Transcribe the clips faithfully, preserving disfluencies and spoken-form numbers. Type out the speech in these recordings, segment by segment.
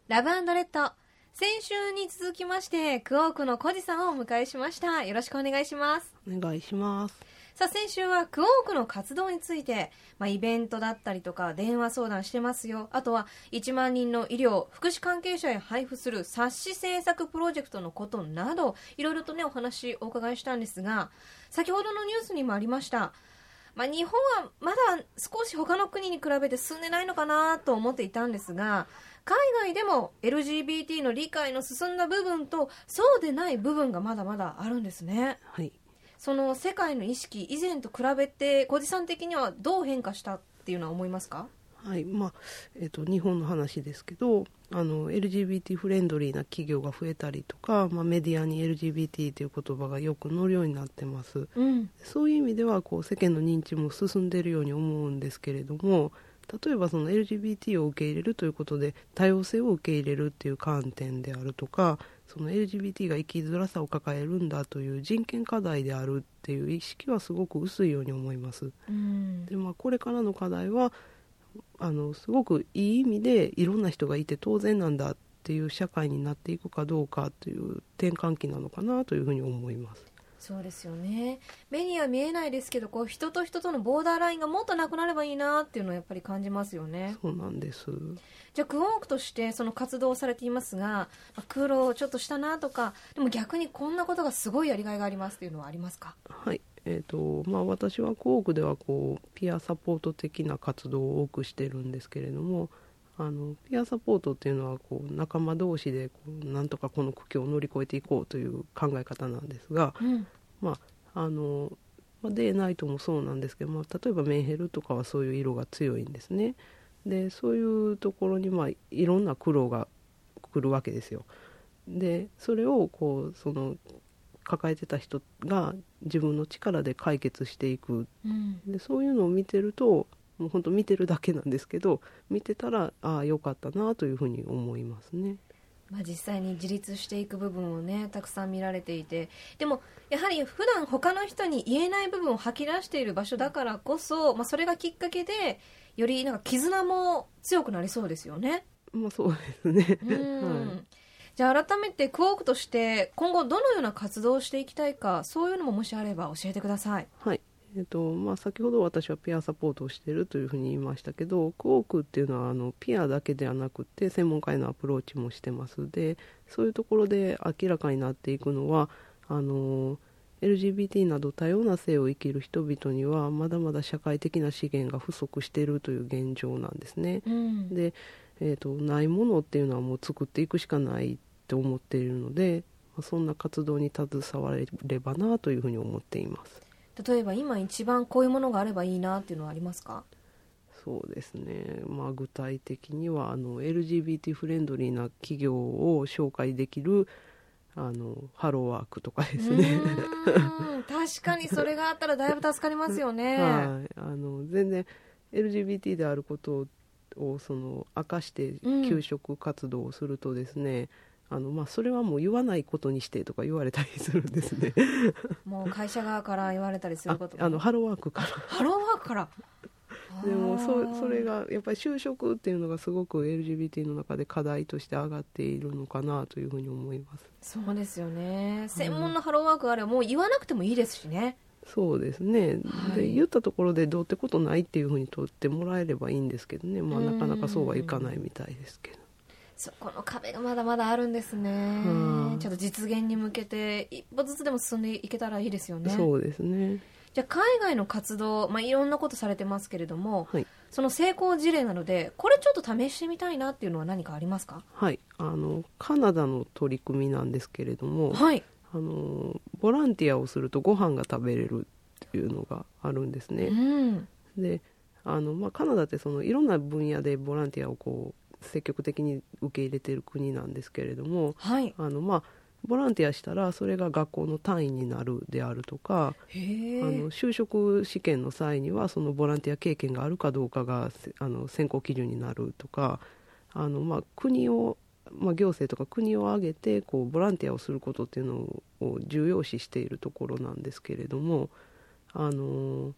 ラブ&レッド、先週に続きましてクオークのコジさんをお迎えしました。よろしくお願いします。 お願いします。 さあ、先週はクオークの活動について、まあ、イベントだったりとか電話相談してますよ、あとはいちまん人の医療福祉関係者へ配布する冊子制作プロジェクトのことなどいろいろとねお話お伺いしたんですが、先ほどのニュースにもありました、まあ、日本はまだ少し他の国に比べて進んでないのかなと思っていたんですが、海外でも エルジービーティー の理解の進んだ部分とそうでない部分がまだまだあるんですね。 はい。 その世界の意識以前と比べて小路さん的にはどう変化したっていうのは思いますか？ はい、まあえー、と日本の話ですけど、あの エルジービーティー フレンドリーな企業が増えたりとか、まあ、メディアに エルジービーティー という言葉がよく載るようになってます、 うん、 そういう意味ではこう世間の認知も進んでいるように思うんですけれども、例えばその エルジービーティー を受け入れるということで多様性を受け入れるっていう観点であるとか、その エルジービーティー が生きづらさを抱えるんだという人権課題であるっていう意識はすごく薄いように思います、 うん、 で、まあ、これからの課題はあのすごくいい意味でいろんな人がいて当然なんだっていう社会になっていくかどうかという転換期なのかなというふうに思います。 そうですよね。目には見えないですけど、こう人と人とのボーダーラインがもっとなくなればいいなっていうのはやっぱり感じますよね。 そうなんです。 じゃあクオークとしてその活動をされていますが、まあ苦労ちょっとしたなとか、でも逆にこんなことがすごいやりがいがありますっていうのはありますか？ はい、えーとまあ、私はクオークではこうピアサポート的な活動を多くしてるんですけれども、あのピアサポートっていうのはこう仲間同士でこうなんとかこの苦境を乗り越えていこうという考え方なんですが、 うん、 まああのまあ、デイナイトもそうなんですけど、まあ、例えばメンヘルとかはそういう色が強いんですね。でそういうところにまあいろんな苦労が来るわけですよ。でそれをこうその抱えてた人が自分の力で解決していく、 うん、 でそういうのを見てるともう本当見てるだけなんですけど、見てたらああよかったなというふうに思いますね。 まあ、実際に自立していく部分をねたくさん見られていて、でもやはり普段他の人に言えない部分を吐き出している場所だからこそ、まあ、それがきっかけでよりなんか絆も強くなりそうですよね。 まあそうですね。 うん、 はい、 じゃあ改めてクオークとして今後どのような活動をしていきたいか、そういうのももしあれば教えてください。 はい、えっとまあ、先ほど私はピアサポートをしているというふうに言いましたけど、クオークっていうのはあのピアだけではなくて専門家へのアプローチもしてますで、そういうところで明らかになっていくのはあの エルジービーティー など多様な性を生きる人々にはまだまだ社会的な資源が不足しているという現状なんですね、 うん、 で、えーと、ないものっていうのはもう作っていくしかないと思っているので、そんな活動に携われればなというふうに思っています。 例えば今一番こういうものがあればいいなっていうのはありますか？ そうですね、まあ、具体的にはあの エルジービーティー フレンドリーな企業を紹介できるあのハローワークとかですね。 うーん確かにそれがあったらだいぶ助かりますよね。 はい、あの全然 エルジービーティー であることをその明かして給食活動をするとですね、うん、あのまあ、それはもう言わないことにしてとか言われたりするんですね。 もう会社側から言われたりすることああのハローワークからハローワークからでも そ, それがやっぱり就職っていうのがすごく エルジービーティー の中で課題として上がっているのかなというふうに思います。 そうですよね。専門のハローワークがあればもう言わなくてもいいですしね。 そうですね、 はい、 で言ったところでどうってことないっていうふうに取ってもらえればいいんですけどね、まあ、なかなかそうはいかないみたいですけど、 そこの壁がまだまだあるんですね。ちょっと実現に向けて一歩ずつでも進んでいけたらいいですよね。 そうですね。 じゃあ海外の活動、まあ、いろんなことされてますけれども、 はい、 その成功事例なのでこれちょっと試してみたいなっていうのは何かありますか？ はい、あのカナダの取り組みなんですけれども、 はい、 あのボランティアをするとご飯が食べれるっていうのがあるんですね、 うん、 であの、まあ、カナダってそのいろんな分野でボランティアをこう積極的に受け入れている国なんですけれども、 はい、 あのまあボランティアしたらそれが学校の単位になるであるとか、 へー、 あの就職試験の際にはそのボランティア経験があるかどうかがあの選考基準になるとか、あの、まあ、国を、まあ、行政とか国を挙げてこうボランティアをすることっていうのを重要視しているところなんですけれども、あの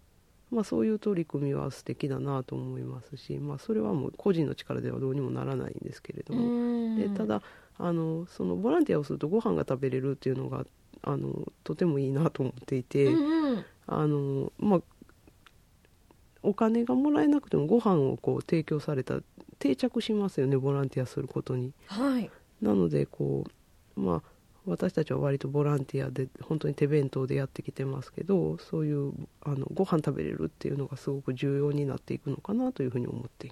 まあ、そういう取り組みは素敵だなと思いますし、まあ、それはもう個人の力ではどうにもならないんですけれども、でただあのそのボランティアをするとご飯が食べれるっていうのがあのとてもいいなと思っていて、 うんうん、 あのまあ、お金がもらえなくてもご飯をこう提供されたら定着しますよね、ボランティアすることに。 はい、 なのでこう、まあ、私たちは割とボランティアで本当に手弁当でやってきてますけど、そういうあのご飯食べれるっていうのがすごく重要になっていくのかなというふうに思っています。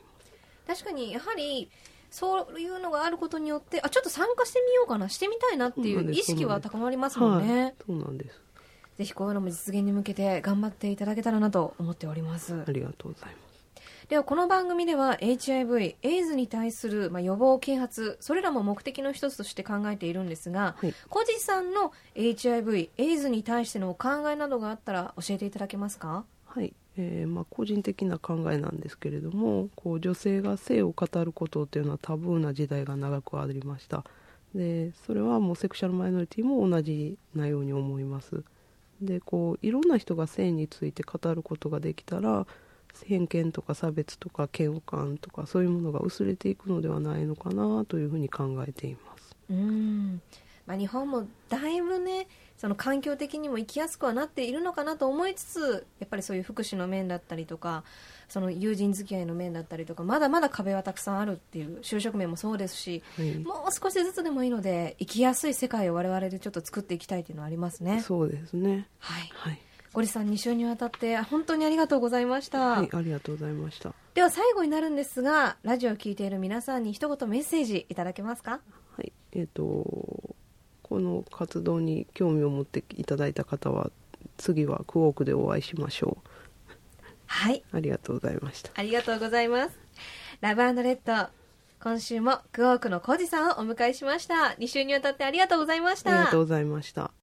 確かにやはりそういうのがあることによって、あ、ちょっと参加してみようかな、してみたいなっていう意識は高まりますもんね。 そうなんです。 ぜひこういうのも実現に向けて頑張っていただけたらなと思っております。 ありがとうございます。 ではこの番組では エイチアイブイ、エイズ に対する、まあ、予防啓発、それらも目的の一つとして考えているんですが、 はい、 小路さんの エイチアイブイ、エイズ に対してのお考えなどがあったら教えていただけますか？ はい、えーまあ、個人的な考えなんですけれども、こう女性が性を語ることっていうのはタブーな時代が長くありました。でそれはもうセクシャルマイノリティも同じなように思います。でこういろんな人が性について語ることができたら、偏見とか差別とか嫌悪感とかそういうものが薄れていくのではないのかなというふうに考えています。 うーん、まあ、日本もだいぶね、その環境的にも生きやすくはなっているのかなと思いつつ、やっぱりそういう福祉の面だったりとか、その友人付き合いの面だったりとか、まだまだ壁はたくさんあるっていう、就職面もそうですし、はい、もう少しずつでもいいので生きやすい世界を我々でちょっと作っていきたいというのはありますね。 そうですね。 はい、 はい、 ゴリさんに週にわたって本当にありがとうございました。 はい、ありがとうございました。 では最後になるんですが、ラジオを聞いている皆さんに一言メッセージいただけますか？ はい、えーとこの活動に興味を持っていただいた方は次はクォークでお会いしましょう。 はい、 ありがとうございました。 ありがとうございます。ラブ&レッド、今週もクォークのコジさんをお迎えしました。に週にわたってありがとうございました。 ありがとうございました。